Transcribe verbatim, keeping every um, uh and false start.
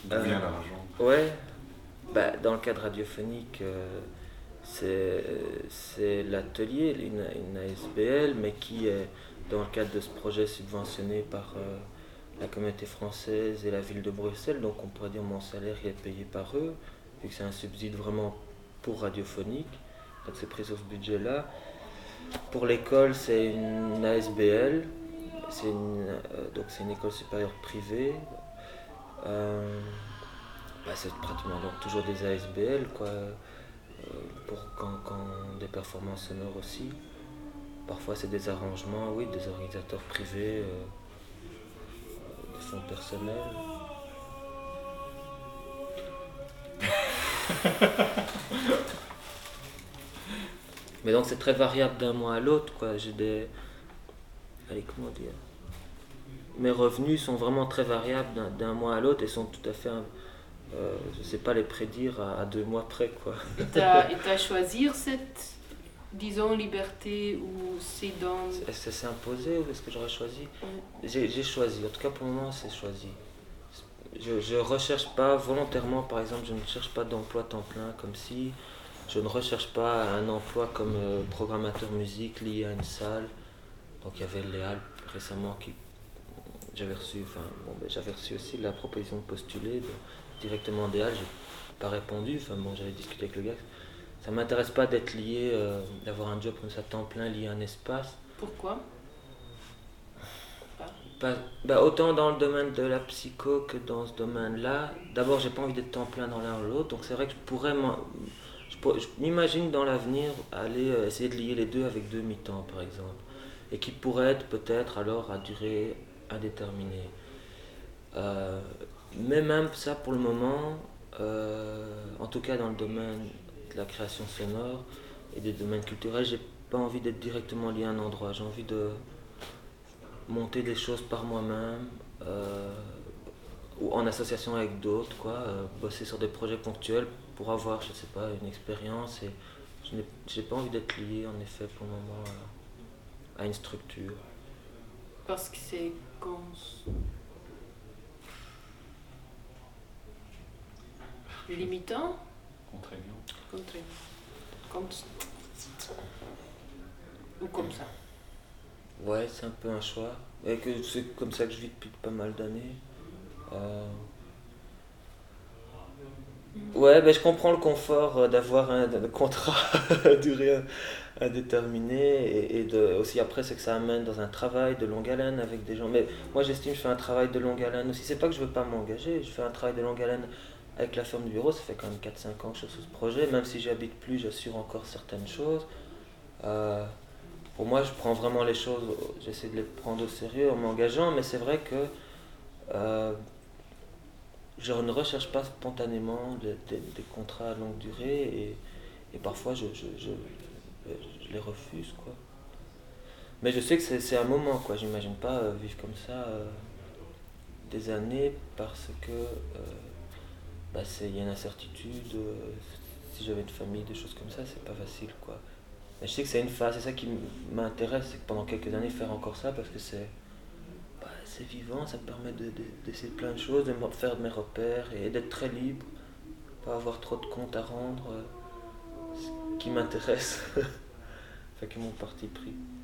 D'où Euh, vient l'argent? ouais, bah, dans le cadre radiophonique, euh, c'est, c'est l'atelier, une, une A S B L, mais qui est dans le cadre de ce projet subventionné par euh, la communauté française et la ville de Bruxelles. Donc on pourrait dire mon salaire est payé par eux, vu que c'est un subside vraiment pour radiophonique. Donc c'est pris sur ce budget-là. Pour l'école, c'est une A S B L, c'est une, euh, donc c'est une école supérieure privée. Euh, Bah, c'est pratiquement donc toujours des A S B L, quoi, euh, pour quand, quand des performances sonores aussi. Parfois c'est des arrangements, oui, des organisateurs privés, euh, des fonds personnels. Mais donc c'est très variable d'un mois à l'autre, quoi. J'ai des, allez, comment dire, mes revenus sont vraiment très variables d'un, d'un mois à l'autre et sont tout à fait, euh, je sais pas les prédire à, à deux mois près, quoi. Et t'as, et t'as choisi cette, disons, liberté ou c'est dans... Est-ce que ça s'est imposé ou est-ce que j'aurais choisi? Ouais. J'ai, j'ai choisi, en tout cas pour le moment c'est choisi. Je ne recherche pas volontairement, par exemple, je ne cherche pas d'emploi temps plein comme si, je ne recherche pas un emploi comme euh, programmateur musique lié à une salle. Donc il y avait Léal récemment qui j'avais reçu, enfin bon, ben, j'avais reçu aussi la proposition de postuler de- directement des Halles, j'ai pas répondu, enfin bon j'avais discuté avec le gars. Ça m'intéresse pas d'être lié, euh, d'avoir un job comme ça temps plein lié à un espace. Pourquoi? Pas- bah, autant dans le domaine de la psycho que dans ce domaine-là. D'abord, j'ai pas envie d'être temps plein dans l'un ou l'autre, donc c'est vrai que je pourrais, m'en- je, pourrais- je m'imagine dans l'avenir aller euh, essayer de lier les deux avec deux mi-temps, par exemple, et qui pourraient être peut-être alors à durée indéterminée. Euh, mais même ça, pour le moment, euh, en tout cas dans le domaine de la création sonore et des domaines culturels, j'ai pas envie d'être directement lié à un endroit. J'ai envie de monter des choses par moi-même euh, ou en association avec d'autres, quoi, euh, bosser sur des projets ponctuels pour avoir, je sais pas, une expérience et je n'ai j'ai pas envie d'être lié en effet pour le moment à, à une structure. Parce que c'est cons... limitant? Contraignant. Contraignant. Comme... Ou comme ça. Ouais, c'est un peu un choix. Et que c'est comme ça que je vis depuis pas mal d'années. Euh, Ouais, ben je comprends le confort euh, d'avoir un, un contrat à durée indéterminée et, et de, aussi après c'est que ça amène dans un travail de longue haleine avec des gens. Mais moi j'estime que je fais un travail de longue haleine aussi. C'est pas que je veux pas m'engager, je fais un travail de longue haleine avec la firme du bureau. Ça fait quand même quatre cinq ans que je suis sur ce projet. Même si j'y habite plus, j'assure encore certaines choses. Euh, pour moi, je prends vraiment les choses, j'essaie de les prendre au sérieux en m'engageant, mais c'est vrai que euh, je ne recherche pas spontanément des, des- des contrats à longue durée et, et parfois je, je, je, je les refuse, quoi. Mais je sais que c'est c'est un moment, quoi. J'imagine pas euh, vivre comme ça euh, des années parce que euh, bah, c'est- il y a une incertitude. Euh, si j'avais une famille, des choses comme ça, c'est pas facile, quoi. Mais je sais que c'est une phase, c'est ça qui m- m'intéresse, c'est que pendant quelques années faire encore ça parce que c'est bah, c'est vivant, ça me permet de- de- d'essayer plein de choses, de me faire de mes repères et d'être très libre, pas avoir trop de comptes à rendre, euh, ce qui m'intéresse, enfin que mon parti pris.